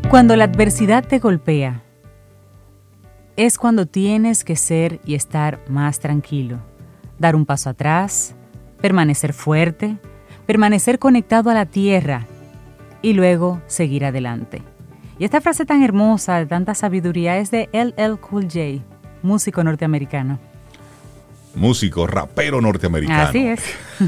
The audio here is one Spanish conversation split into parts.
Cuando la adversidad te golpea, es cuando tienes que ser y estar más tranquilo, dar un paso atrás, permanecer fuerte, permanecer conectado a la tierra y luego seguir adelante. Y esta frase tan hermosa, de tanta sabiduría, es de LL Cool J, músico norteamericano. Músico, rapero norteamericano. Así es.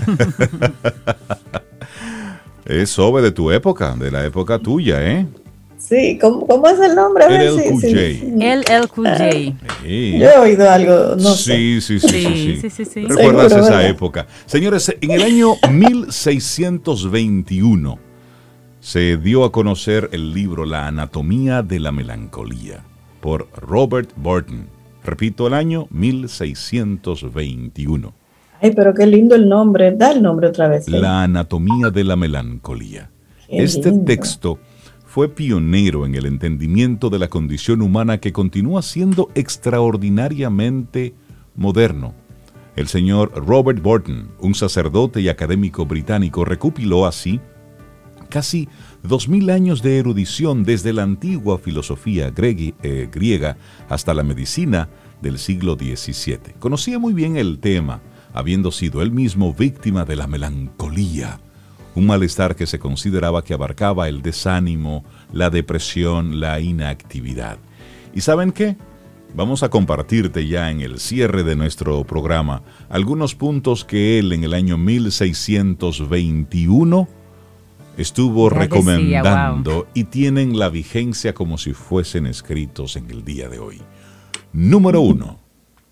Es Ove de tu época, de la época tuya, ¿eh? Sí, ¿cómo es el nombre? LL Cool J. LL Cool J. Sí. Yo he oído algo, no sé. Sí. Sí. ¿Recuerdas Seguro, esa ¿verdad? época? Señores, en el año 1621 se dio a conocer el libro La anatomía de la melancolía por Robert Burton. Repito, el año 1621. Ay, pero qué lindo el nombre. Da el nombre otra vez. La anatomía de la melancolía. Qué Este lindo. texto fue pionero en el entendimiento de la condición humana que continúa siendo extraordinariamente moderno. El señor Robert Burton, un sacerdote y académico británico, recopiló así casi 2000 años de erudición desde la antigua filosofía griega hasta la medicina del siglo XVII. Conocía muy bien el tema, habiendo sido él mismo víctima de la melancolía, un malestar que se consideraba que abarcaba el desánimo, la depresión, la inactividad. ¿Y saben qué? Vamos a compartirte ya en el cierre de nuestro programa algunos puntos que él en el año 1621 estuvo Ya recomendando, decía, wow. y tienen la vigencia como si fuesen escritos en el día de hoy. Número 1.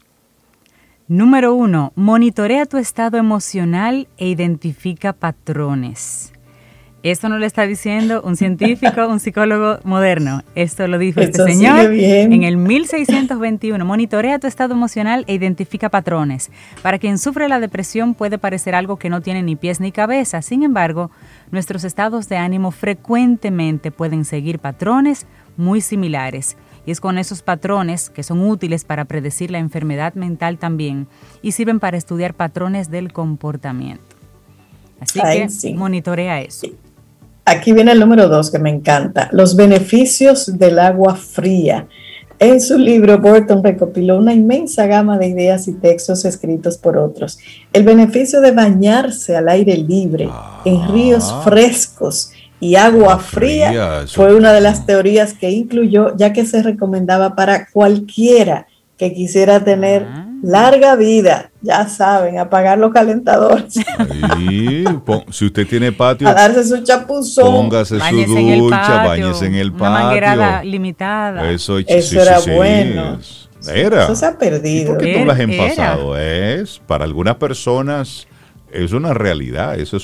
Número 1. Monitorea tu estado emocional e identifica patrones. Esto no lo está diciendo un científico, un psicólogo moderno. Esto lo dijo este Eso sigue señor bien. en el 1621. Monitorea tu estado emocional e identifica patrones. Para quien sufre la depresión puede parecer algo que no tiene ni pies ni cabeza. Sin embargo, nuestros estados de ánimo frecuentemente pueden seguir patrones muy similares. Y es con esos patrones que son útiles para predecir la enfermedad mental también y sirven para estudiar patrones del comportamiento. Así que Sí. monitorea eso. Aquí viene el número 2 que me encanta. Los beneficios del agua fría. En su libro, Burton recopiló una inmensa gama de ideas y textos escritos por otros. El beneficio de bañarse al aire libre, en ríos frescos y agua fría eso. fue una de las teorías que incluyó, ya que se recomendaba para cualquiera que quisiera tener larga vida. Ya saben, apagar los calentadores, Ahí, si usted tiene patio, a darse su chapuzón. póngase su Báñese en el ducha, patio, báñese en el una manguerada patio. limitada. Eso Era bueno. Era. Eso se ha ¿Y perdido. por qué tú hablas en Era. pasado? Para algunas personas es una realidad, eso es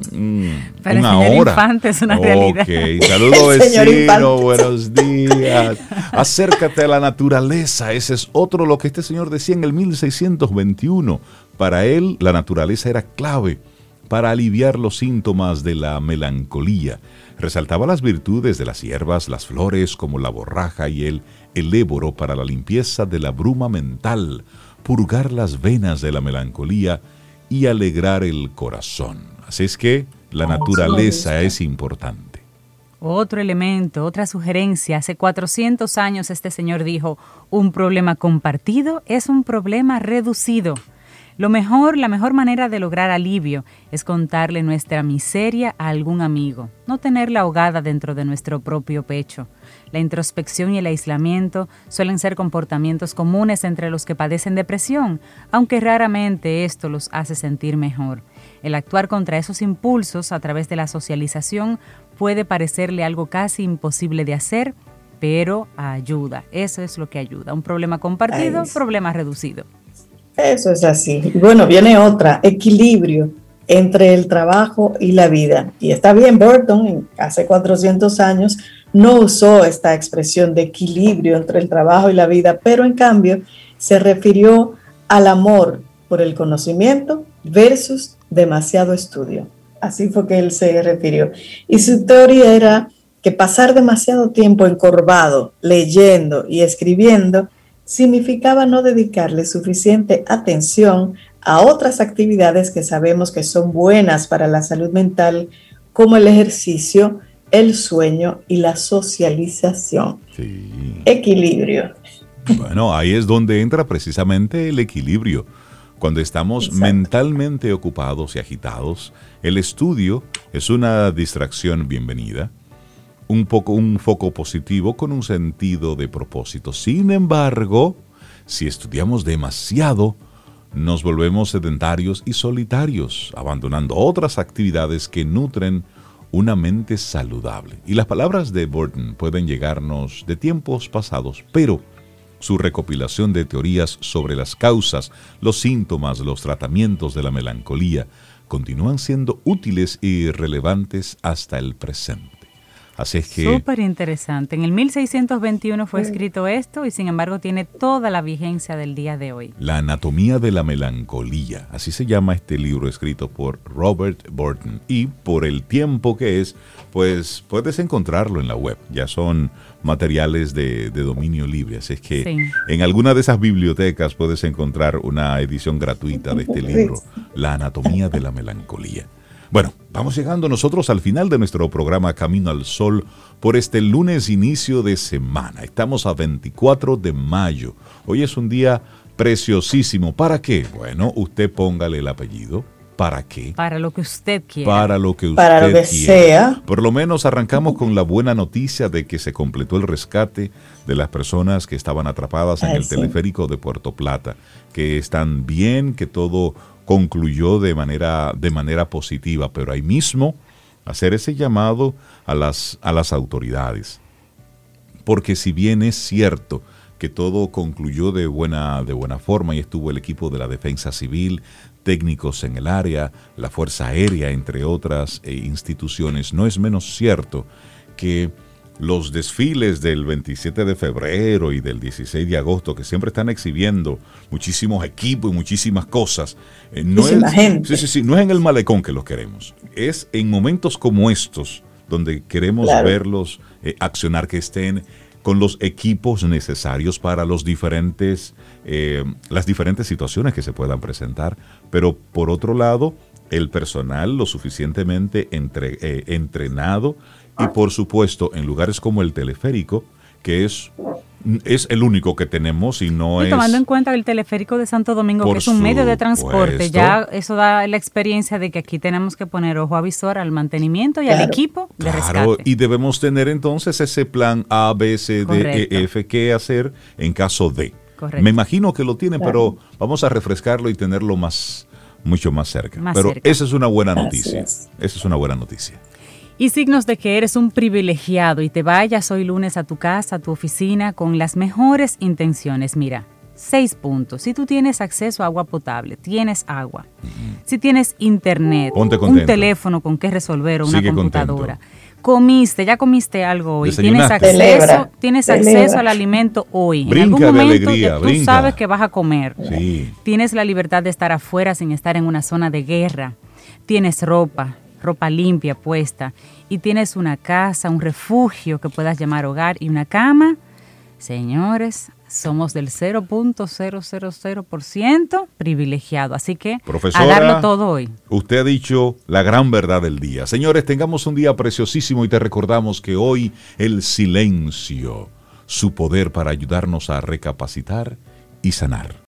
Para el una señor hora. Infante es una realidad. Ok, saludos El señor vecino, Infante. buenos días. Acércate a la naturaleza, ese es otro lo que este señor decía en el 1621. Para él la naturaleza era clave para aliviar los síntomas de la melancolía. Resaltaba las virtudes de las hierbas, las flores como la borraja y el eléboro para la limpieza de la bruma mental, purgar las venas de la melancolía y alegrar el corazón. Así es que la naturaleza es importante. Otro elemento, otra sugerencia. Hace 400 años este señor dijo, un problema compartido es un problema reducido. La mejor manera de lograr alivio es contarle nuestra miseria a algún amigo, no tenerla ahogada dentro de nuestro propio pecho. La introspección y el aislamiento suelen ser comportamientos comunes entre los que padecen depresión, aunque raramente esto los hace sentir mejor. El actuar contra esos impulsos a través de la socialización puede parecerle algo casi imposible de hacer, pero ayuda. Eso es lo que ayuda. Un problema compartido, problema reducido. Eso es así. Y bueno, viene otra, equilibrio entre el trabajo y la vida. Y está bien, Burton, hace 400 años, no usó esta expresión de equilibrio entre el trabajo y la vida, pero en cambio se refirió al amor por el conocimiento versus demasiado estudio. Así fue que él se refirió. Y su teoría era que pasar demasiado tiempo encorvado, leyendo y escribiendo, significaba no dedicarle suficiente atención a otras actividades que sabemos que son buenas para la salud mental, como el ejercicio, el sueño y la socialización. Sí. Equilibrio. Bueno, ahí es donde entra precisamente el equilibrio. Cuando estamos mentalmente ocupados y agitados, el estudio es una distracción bienvenida, un foco positivo con un sentido de propósito. Sin embargo, si estudiamos demasiado, nos volvemos sedentarios y solitarios, abandonando otras actividades que nutren una mente saludable. Y las palabras de Burton pueden llegarnos de tiempos pasados, pero su recopilación de teorías sobre las causas, los síntomas, los tratamientos de la melancolía continúan siendo útiles y relevantes hasta el presente. Así es que... Súper interesante. En el 1621 fue escrito esto y sin embargo tiene toda la vigencia del día de hoy. La anatomía de la melancolía, así se llama este libro escrito por Robert Burton. Y por el tiempo que es, pues puedes encontrarlo en la web. Ya son materiales de dominio libre. Así es que en alguna de esas bibliotecas puedes encontrar una edición gratuita de este libro, La anatomía de la melancolía. Bueno, vamos llegando nosotros al final de nuestro programa Camino al Sol por este lunes inicio de semana. Estamos a 24 de mayo. Hoy es un día preciosísimo. ¿Para qué? Bueno, usted póngale el apellido. ¿Para qué? Para lo que usted quiera. Para lo que usted para lo que quiera. Sea. Por lo menos arrancamos con la buena noticia de que se completó el rescate de las personas que estaban atrapadas en el teleférico de Puerto Plata, que están bien, que todo concluyó de manera positiva, pero ahí mismo hacer ese llamado a las autoridades. Porque si bien es cierto que todo concluyó de buena forma y estuvo el equipo de la Defensa Civil, técnicos en el área, la Fuerza Aérea, entre otras instituciones, no es menos cierto que los desfiles del 27 de febrero y del 16 de agosto, que siempre están exhibiendo muchísimos equipos y muchísimas cosas, muchísima gente. Sí, no es en el malecón que los queremos, es en momentos como estos donde queremos verlos accionar, que estén con los equipos necesarios para las diferentes situaciones que se puedan presentar, pero por otro lado, el personal lo suficientemente entrenado y por supuesto en lugares como el teleférico, que es el único que tenemos y no es... tomando en cuenta el teleférico de Santo Domingo, que es un medio de transporte, ya eso da la experiencia de que aquí tenemos que poner ojo avisor al mantenimiento y al equipo de rescate. Y debemos tener entonces ese plan A, B, C, D, E, F, qué hacer en caso de. Correcto. Me imagino que lo tienen, pero vamos a refrescarlo y tenerlo mucho más cerca. Esa es una buena noticia. Esa es una buena noticia. Y signos de que eres un privilegiado y te vayas hoy lunes a tu casa, a tu oficina, con las mejores intenciones. Mira, 6 puntos. Si tú tienes acceso a agua potable, tienes agua. Si tienes internet, un teléfono con que resolver o una computadora. Ya comiste algo hoy. Tienes acceso al alimento hoy. Brinca en algún momento de alegría, tú sabes que vas a comer. Sí. Tienes la libertad de estar afuera sin estar en una zona de guerra. Tienes ropa limpia puesta y tienes una casa, un refugio que puedas llamar hogar y una cama. Señores, somos del 0.000% privilegiado, así que profesora, a darlo todo hoy. Usted ha dicho la gran verdad del día. Señores, tengamos un día preciosísimo y te recordamos que hoy el silencio, su poder para ayudarnos a recapacitar y sanar.